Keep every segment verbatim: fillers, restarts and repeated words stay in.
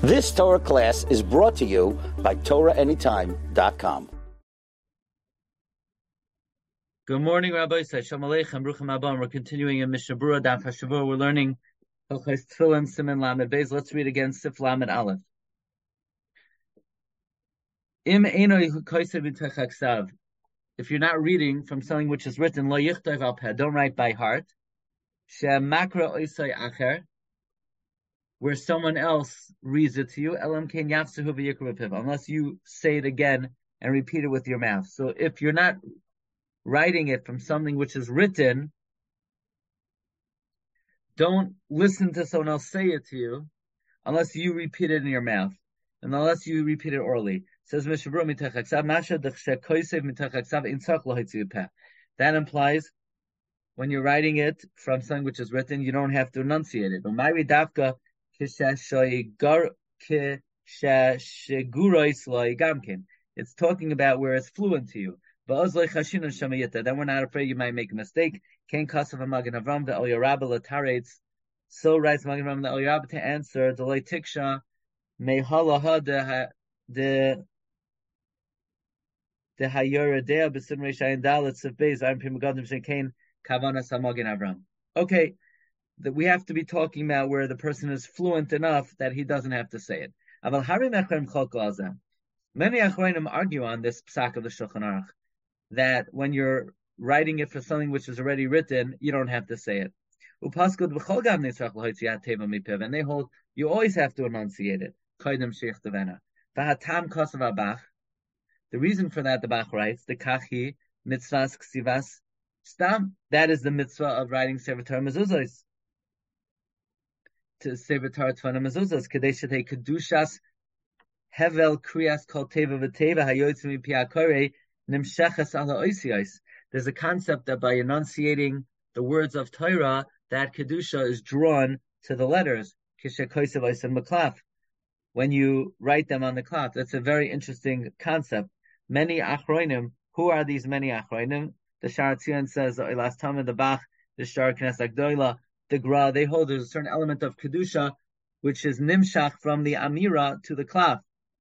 This Torah class is brought to you by Torah Anytime dot com. Good morning, Rabbi. Shalom Aleichem, Bruchim Abam. We're continuing in Mishnah Berurah, Daf HaShavua. We're learning Hilchos Tefillin, Siman Lamed Beis. Let's read again Sif Lamed Aleph. Im Einoi Kosev B'Tech Haksav. If you're not reading from something which is written, Lo Yichtov Al Peh, don't write by heart. She Makra Oisai Acher, where someone else reads it to you, Elam Kein Yafsehu V'Yikra B'Piv, unless you say it again and repeat it with your mouth. So if you're not writing it from something which is written, don't listen to someone else say it to you unless you repeat it in your mouth and unless you repeat it orally. It says that implies when you're writing it from something which is written, you don't have to enunciate it. It's talking about where it's fluent to you. Then we're not afraid you might make a mistake. So writes Magen Avram the El Rabba to answer the Tiksha Mehalaha de de de Hayoredea B'Sim Reishayin Dalet Sefbeis I'm Pimagadim Shekein Kavanas HaMagen Avram. Okay, that we have to be talking about where the person is fluent enough that he doesn't have to say it. Many Achronim argue on this psak of the Shulchan Aruch, that when you're writing it for something which is already written, you don't have to say it. And they hold you always have to enunciate it. The reason for that, the Bach writes, the kachi mitzvahs ksivas stam. That is the mitzvah of writing Sefer Torah mezuzos. To Sefer Torah Tfana mezuzos, kadei shetei kedushas hevel kriyas kol teva v'teva hayotzim mipi hakore. There's a concept that by enunciating the words of Torah, that Kedusha is drawn to the letters. When you write them on the cloth, that's a very interesting concept. Many Achronim, who are these many Achronim? The Shar Tzion says, Oilas Tamid, the Bach, the Shar Knes Agdoila, the Gra, they hold there's a certain element of Kedusha, which is Nimshach from the Amira to the cloth.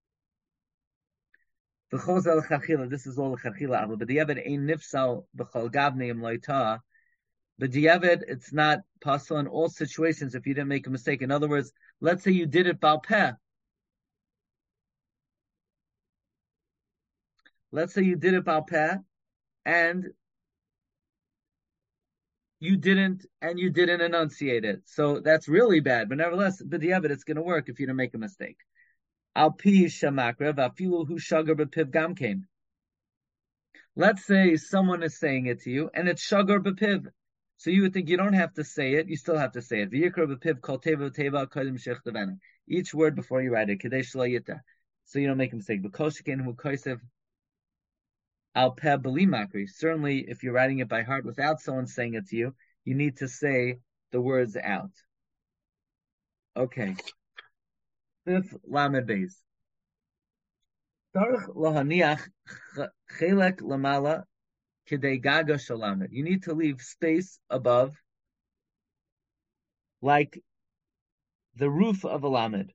This is all the chachila, but the Yevid ain't nifsal b'chol gavneim loita. But the Yevid, it's not possible in all situations if you didn't make a mistake. In other words, let's say you did it bal peh. Let's say you did it bal peh, and you didn't, and you didn't enunciate it. So that's really bad. But nevertheless, but the Yevid, it's going to work if you didn't make a mistake. Let's say someone is saying it to you, and it's shagar b'piv. So you would think you don't have to say it, you still have to say it. Each word before you write it. So you don't make a mistake. Certainly, if you're writing it by heart without someone saying it to you, you need to say the words out. Okay. Fifth Lamed Beis. Tarich lahaniach chelek lamala kidei gaga shalamed. You need to leave space above, like the roof of a lamed.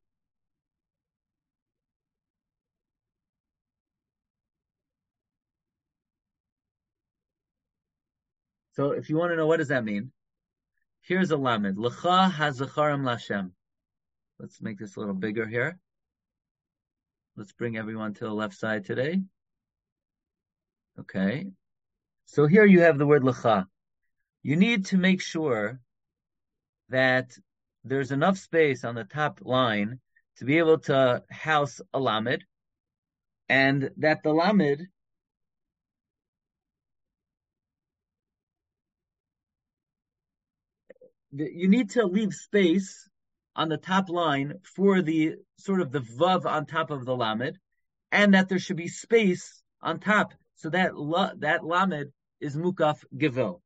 So, if you want to know what does that mean, here's a lamed. L'cha hazacharim lashem. Let's make this a little bigger here. Let's bring everyone to the left side today. Okay. So here you have the word lecha. You need to make sure that there's enough space on the top line to be able to house a lamed, and that the lamed you need to leave space on the top line for the sort of the vav on top of the lamed, and that there should be space on top, so that la, that lamed is mukaf gevil.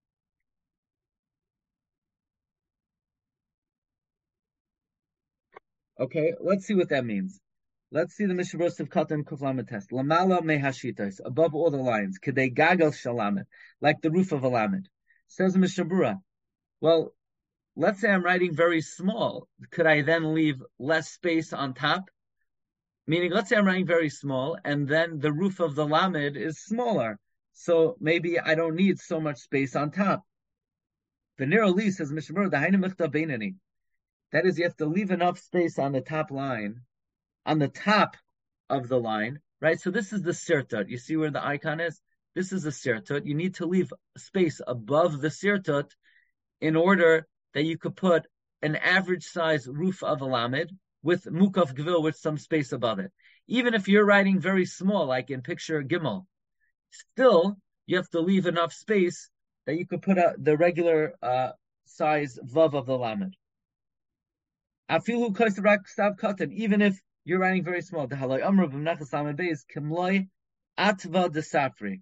Okay, let's see what that means. Let's see the Mishnah Berurah of Katan Kuf Lamed test. Lamala mehashitas, above all the lines, kedei gagal shalamed, like the roof of a lamed. Says the Mishnah Berurah. Well, let's say I'm writing very small. Could I then leave less space on top? Meaning, let's say I'm writing very small, and then the roof of the lamed is smaller. So maybe I don't need so much space on top. The Nero Lee says, Mishnah the Hainu Michta Beinani. That is, you have to leave enough space on the top line, on the top of the line, right? So this is the sirtut. You see where the icon is? This is the sirtut. You need to leave space above the sirtut in order that you could put an average size roof of a lamed with mukaf gvil with some space above it. Even if you're writing very small, like in picture Gimel, still you have to leave enough space that you could put a, the regular uh, size vav of the lamed. Afilu koisrak stav katan, even if you're writing very small. The haloi amru b'mnachas lamed beis kimloi atva desafri.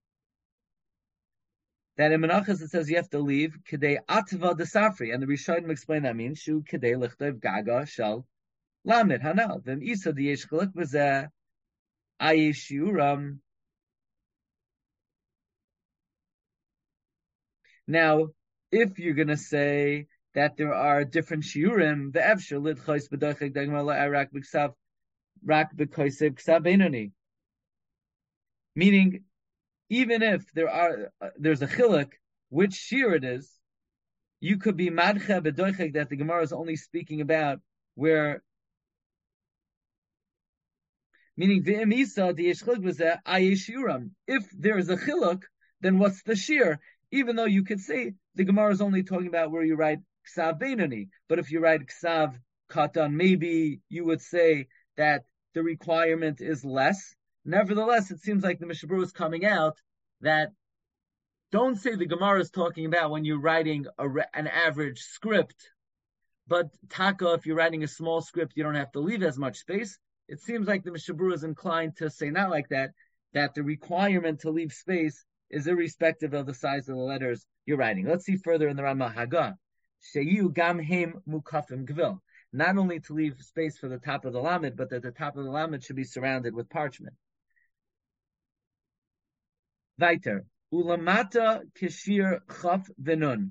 That in Menachas it says you have to leave kedei atva desafri, and the Rishonim explain that means shu kedei lichtov gaga shel lamed hanal. Then isa diyesh chalik b'zeh ayishuram. Now, if you're going to say that there are different shiurim, the efshar lidchos b'dochek degmar la'arak b'ksav rak b'koisev ksav beinoni. Meaning, even if there are uh, there's a chiluk, which shiur it is, you could be madcha b'dochek that the Gemara is only speaking about where, meaning v'im isa diyesh chiluk b'zeh ayishuram. If there is a chiluk, then what's the shiur? Even though you could say the Gemara is only talking about where you write ksav beinoni, but if you write ksav katan, maybe you would say that the requirement is less. Nevertheless, it seems like the Mishnah Berurah is coming out that don't say the Gemara is talking about when you're writing a, an average script, but taka, if you're writing a small script, you don't have to leave as much space. It seems like the Mishnah Berurah is inclined to say not like that, that the requirement to leave space is irrespective of the size of the letters you're writing. Let's see further in the Ramah Haga. Sheyu gam heim mukafim gvil. Not only to leave space for the top of the lamed, but that the top of the lamed should be surrounded with parchment. Weiter. Ulamata kishir chaf v'nun.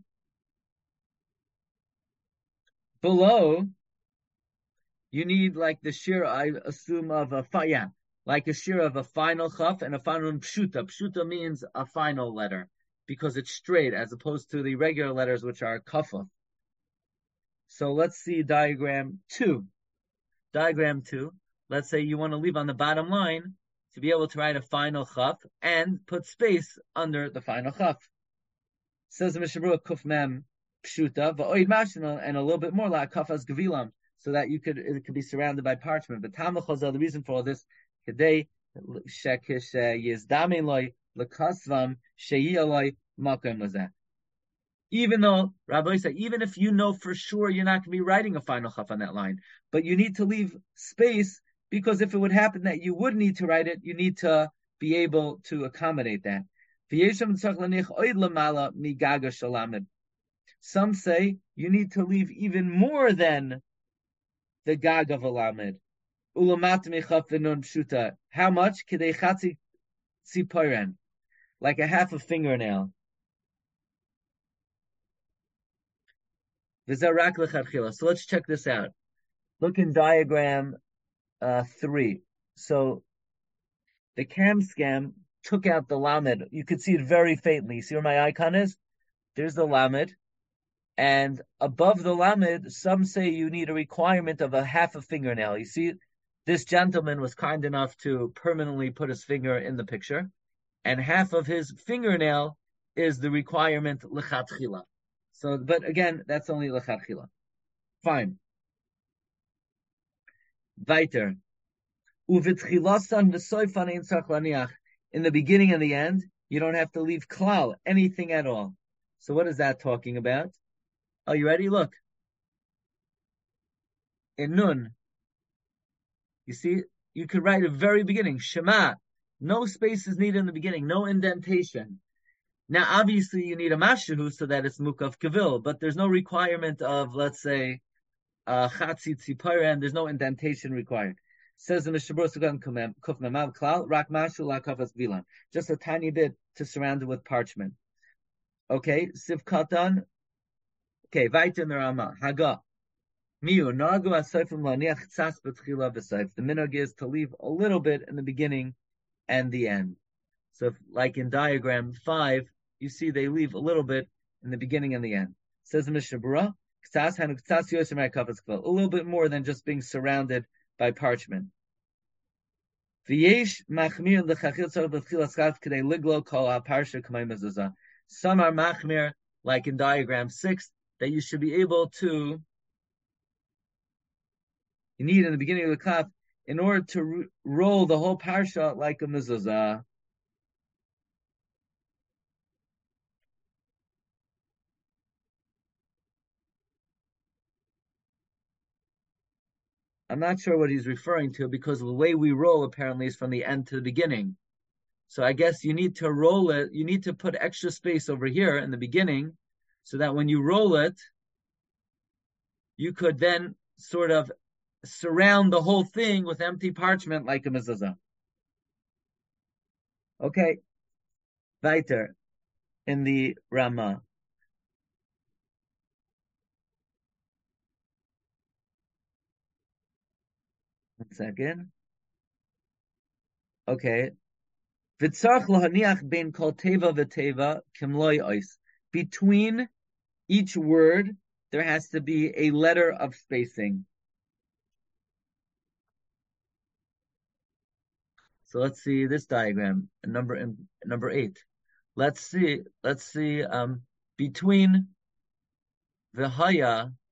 Below, you need like the shir, I assume, of a faya. Like a shir of a final chaf and a final pshuta. Pshuta means a final letter because it's straight as opposed to the regular letters which are kafaf. So let's see diagram two. Diagram two. Let's say you want to leave on the bottom line to be able to write a final chaf and put space under the final chaf. Says the Mishnah Berurah kuf mem pshuta va'oid mashinal, and a little bit more like kafas gavilam, so that you could it could be surrounded by parchment. But tamachozah, the reason for all this, kedei shekish yizdame loy lekasvam sheyiyaloi makom lazeh. Even though Rabbi said, even if you know for sure you're not going to be writing a final chaf on that line, but you need to leave space because if it would happen that you would need to write it, you need to be able to accommodate that. Some say you need to leave even more than the gag of a lamed. How much? Like a half a fingernail. So let's check this out. Look in diagram uh, three. So the cam scam took out the lamed. You could see it very faintly. See where my icon is? There's the lamed. And above the lamed, some say you need a requirement of a half a fingernail. You see, this gentleman was kind enough to permanently put his finger in the picture. And half of his fingernail is the requirement lechatchila. So, but again, that's only lechatchila. Fine. Weiter. Uvitchilasan v'soifan ein tzarich laniach. In the beginning and the end, you don't have to leave klal, anything at all. So what is that talking about? Are you ready? Look. In Nun, you see, you could write at the very beginning, Shema. No space is needed in the beginning, no indentation. Now, obviously, you need a mashahu so that it's mukaf kavil, but there's no requirement of, let's say, uh, chatzi tzipara, and there's no indentation required. Says the Mishnah Berurah kuf memav klal rak mashu la kafas vilan, just a tiny bit to surround it with parchment. Okay, siv katan Okay, weiter in the Rama. Haga. Miu nagu asayfim laniach tzas b'tchila v'sayf. The minhag is to leave a little bit in the beginning and the end. So, if, like in diagram five, you see they leave a little bit in the beginning and the end. Says the Mishnah Berurah, a little bit more than just being surrounded by parchment. Some are machmir, like in diagram six, that you should be able to, you need in the beginning of the klaf, in order to ro- roll the whole parsha like a mezuzah. I'm not sure what he's referring to because the way we roll apparently is from the end to the beginning. So I guess you need to roll it, you need to put extra space over here in the beginning so that when you roll it, you could then sort of surround the whole thing with empty parchment like a mezuzah. Okay. Weiter in the Rama. One second. Okay. V'tzarch lohaniach ben kol teva v'teva kimloi ois. Between each word, there has to be a letter of spacing. So let's see this diagram, number number eight. Let's see, let's see, um, between v'haya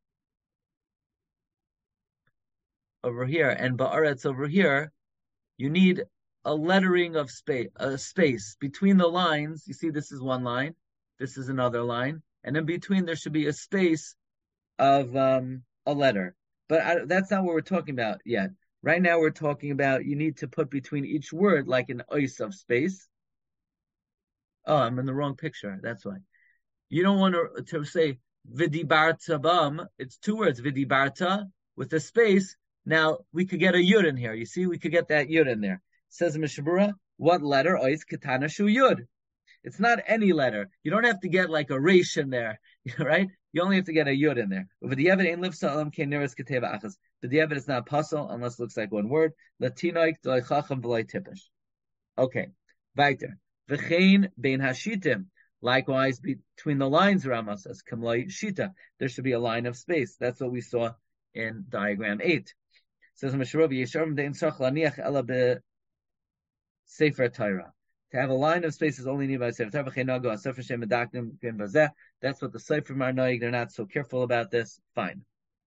over here and ba'aretz over here, you need a lettering of space, a space between the lines. You see, this is one line, this is another line, and in between there should be a space of um, a letter. But I, that's not what we're talking about yet. Right now we're talking about you need to put between each word like an ois of space. Oh, I'm in the wrong picture. That's why. You don't want to, to say vidibarta bam. It's two words, vidibarta, with a space. Now we could get a yud in here. You see, we could get that yud in there. Says Mishnah Berurah, what letter? Ois katana shu yud. It's not any letter. You don't have to get like a resh in there, right? You only have to get a yud in there. But the Yevid ain't liv sa'alam kein neres keteva achas. But the Yevid is not puzzle unless it looks like one v'loy tipish. Okay. Weiter. V'chein bein hashitim. Likewise, between the lines, Rama says, kamloi shita. There should be a line of space. That's what we saw in diagram eight. Says Meshurov, Yesharim dein tzarch laniach ela be sefer Torah. To have a line of space is only needed by Sefer Torah. That's what the Sefer are knowing. They're not so careful about this. Fine.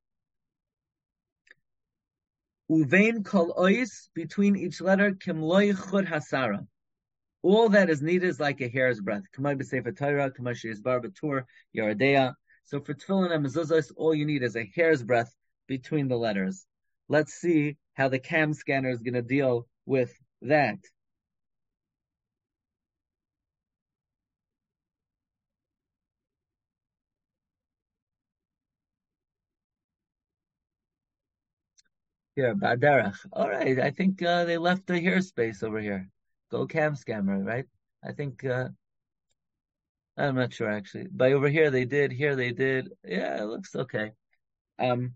Uvein kol ois, between each letter, kimloi chud hasara. All that is needed is like a hair's breadth. Kamay b'Sefer Torah, kamay she'yizbar b'Tur, Yeridea. So for tefillin and mezuzos, all you need is a hair's breadth between the letters. Let's see how the cam scanner is going to deal with that. Here, Baderach. All right, I think uh, they left the hair space over here. Go cam scammer, right? I think, uh, I'm not sure actually. But over here they did, here they did. Yeah, it looks okay. Um,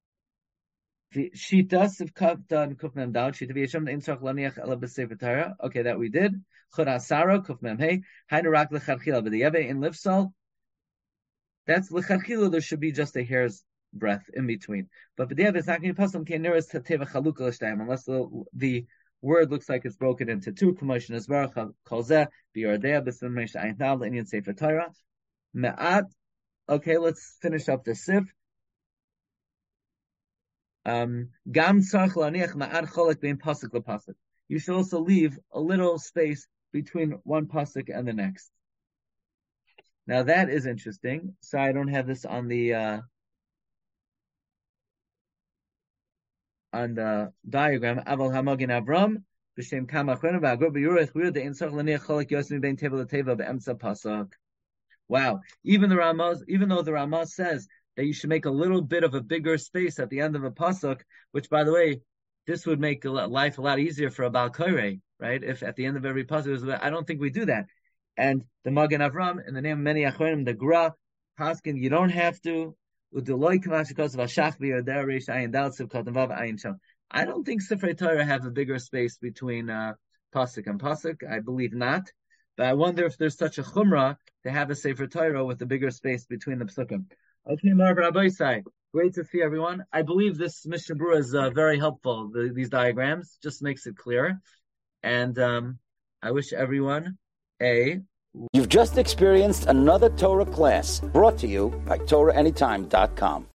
Shitas of Kafdan Kufmem Down, Shita Visham in Sach Laniach Alabasevitara. Okay, that we did. Churasara, Kufmem Hey, Hainurak Lecharchila, but the Yeve in Lifsal. That's Lecharchila, there should be just a hair's breath in between. But the is not going to be possible unless the, the word looks like it's broken into two. Commotion as well. Okay, let's finish up the sif. Um, you should also leave a little space between one pasuk and the next. Now that is interesting. So I don't have this on the uh, on the diagram. Aval Hamagin Avram b'shem Kamachron v'Agur b'Yurech V'Yur the Insach Laniach Cholak Yosmi Ben Teva L'Teva B'Emtza Pasuk. Wow! Even the Ramaz, even though the Ramaz says that you should make a little bit of a bigger space at the end of a pasuk, which, by the way, this would make life a lot easier for a Baal Koreh, right? If at the end of every pasuk, I don't think we do that. And the Magen Avram, in the name of many Achronim, the Gra, Paskin, you don't have to. I don't think Sifrei Torah have a bigger space between uh, pasuk and pasuk. I believe not, but I wonder if there's such a chumrah to have a Sefer Torah with a bigger space between the pasukim. Okay, Marv Rabbi Sai, great to see everyone. I believe this Mishnah Berurah is uh, very helpful. The, these diagrams just makes it clear, and um, I wish everyone a. You've just experienced another Torah class brought to you by Torah Anytime dot com.